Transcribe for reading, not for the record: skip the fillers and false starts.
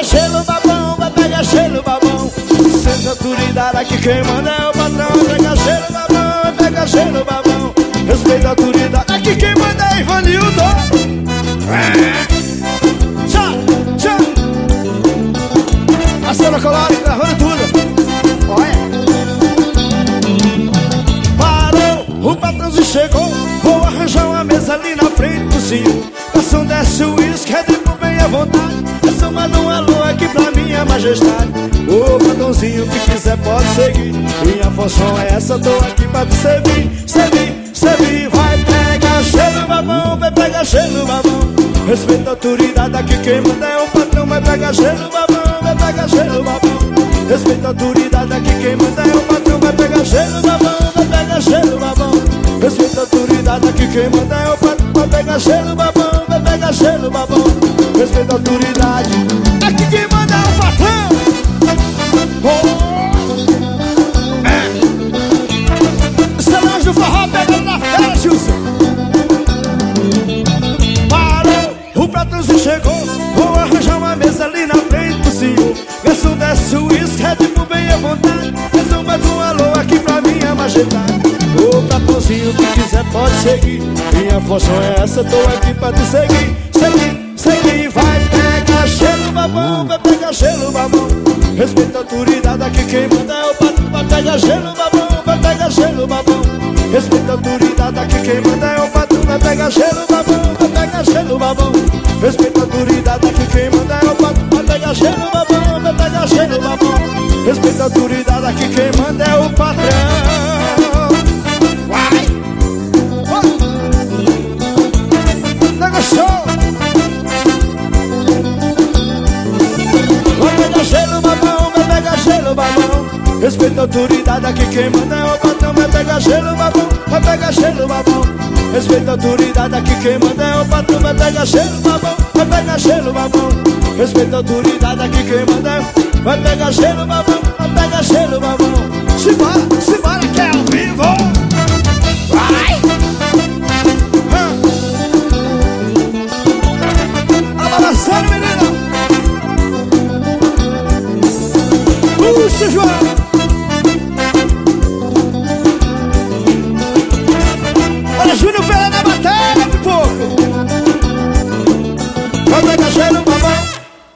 pegar gelo, babão, vai pegar gelo, babão. Senta a autoridade, aqui quem manda é o patrão. Vai pegar gelo, babão, vai pegar gelo, babão. Respeita a autoridade, aqui quem manda é Ivanildo. Tchau, tchau. A cena colada gravando tudo. Olha. Parou, o patrãozinho chegou. Vou arranjar uma mesa ali na frente do cio. Garçom desce o uísque, é de bem à vontade. Essa manda um alô aqui pra minha majestade. Ô patrãozinho, o que quiser pode seguir. Minha função é essa, tô aqui pra te servir. Servir, vai pegar gelo, babão. Vai pegar gelo, babão. Respeita a autoridade, aqui quem manda é o patrão. Vai pegar gelo, babão. Vai pegar gelo, babão. Respeita a autoridade, aqui quem manda é o patrão. Vai pegar gelo, babão. Vai pegar gelo, babão. Respeita a autoridade, aqui quem manda é o patrão. Vai pegar gelo, babão. Vai pegar gelo, babão. Respeita a autoridade, aqui quem manda é o patrão. Salões do forró pegando na fera, Gilson. Parou, o patrãozinho chegou. Vou arranjar uma mesa ali na frente do senhor. Garçom desce o uísque, é tipo bem à vontade. Garçom mais um alô aqui pra minha majestade. Ô patrãozinho, o que quiser pode seguir. Minha função é essa, tô aqui pra te seguir. Seguir, vai pegar gelo, babão. Vai pegar gelo, babão. Respeita a autoridade, aqui quem manda é o patrão. Vai pegar gelo, babão. Vai pegar gelo, babão. Respeita a autoridade, aqui quem manda é o patrão. Vai pegar gelo, babão. Vai pegar gelo, babão. Respeita a autoridade, aqui quem manda é o patrão. Vai pegar gelo, babão. Vai pegar gelo, babão. Respeita a autoridade, aqui quem manda é o patrão. Vai! Negociou! Vai pegar gelo, babão. Vai pegar gelo, babão. Respeita a autoridade, aqui quem manda é o patrão. Vai pegar gelo, babão. Vai pegar gelo, babão. Respeita a autoridade, aqui quem manda é o patrão. Vai pegar gelo, babão. Vai pegar gelo, babão. Respeita a autoridade, aqui quem manda é o... Vai pegar gelo, babão. Vai pegar gelo, babão. Simbora que é ao vivo. Vai! Abalançando, menina. Puxa, João.